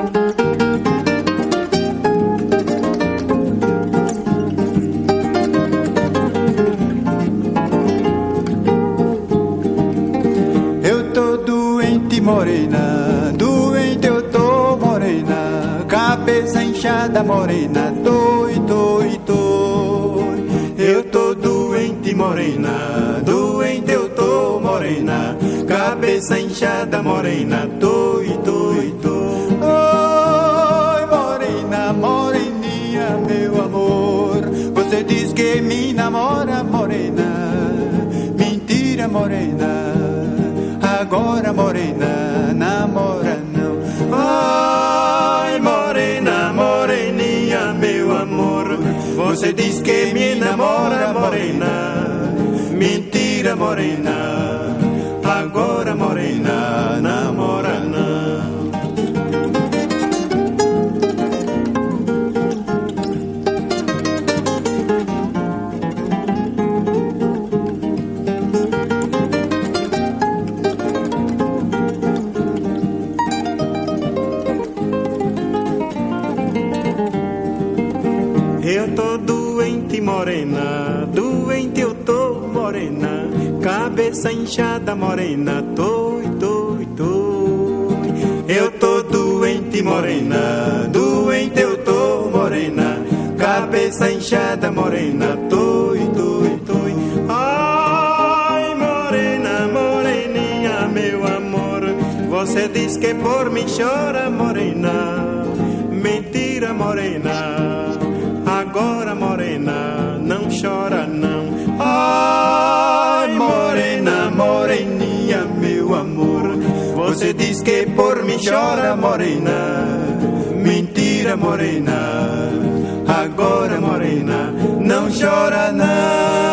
Eu tô doente, morena, doente eu tô, morena, cabeça inchada, morena, doi, doi, doi. Eu tô doente, morena, doente eu tô, morena, cabeça inchada, morena, doi, doi, doi. Oi, morena, moreninha, meu amor, você diz que me namora, morena, mentira, morena. Agora, morena, namora não. Ai, morena, moreninha, meu amor, você diz que me namora, morena, mentira, morena. Agora, morena, namora não. Eu tô doente, morena, doente eu tô, morena, cabeça inchada, morena, doi, doi, doi. Eu tô doente, morena, doente eu tô, morena, cabeça inchada, morena, doi, doi, doi. Ai, morena, moreninha, meu amor, você diz que por mim chora, morena, mentira, morena. Agora, morena, não chora não. Ai, morena, moreninha, meu amor, você diz que por mim chora, morena, mentira, morena. Agora, morena, não chora não.